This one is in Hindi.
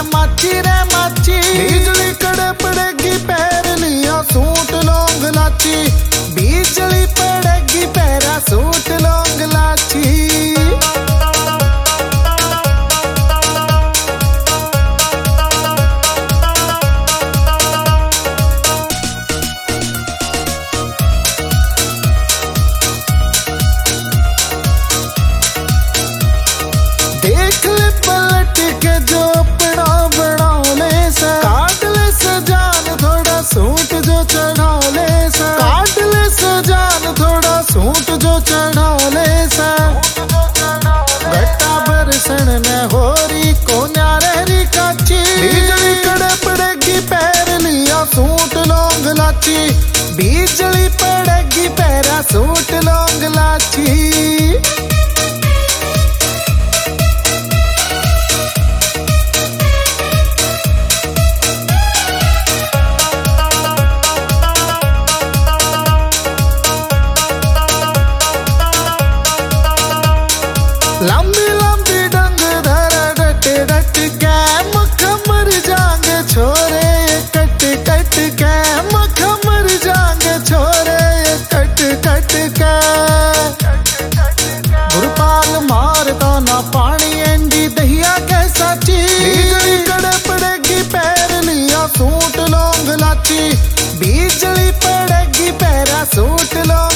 माची रे माची, बिजली कड़े पड़ेगी पैर लिया सूट लौंग लाची, बिजली पड़ेगी पैरा सूट लौंग लाची। देख ले पलट के जो अपना बना ले सा, काट ले सजान थोड़ा सूट जो चढ़ा ले सा, काट ले सजान थोड़ा सूट जो चढ़ा ले सा। घटा बरसण में होरी को न्यारी काची, बिजली कड़े पड़ेगी पैर लिया सूट लौंग लाची, बिजली पड़ेगी पैरा सूट लौंग लाची। लंबी लंबी डंग धर डट डट के मख मर जांग छोरे, कट कट के मख मर जांग छोरे, कट कट के। गुरपाल मारता ना पानी एंडी दहिया के साची, बिजली कड़े पड़ेगी पैर लिया सूट लौंग लाची, बिजली पड़ेगी पैरा सूट लौंग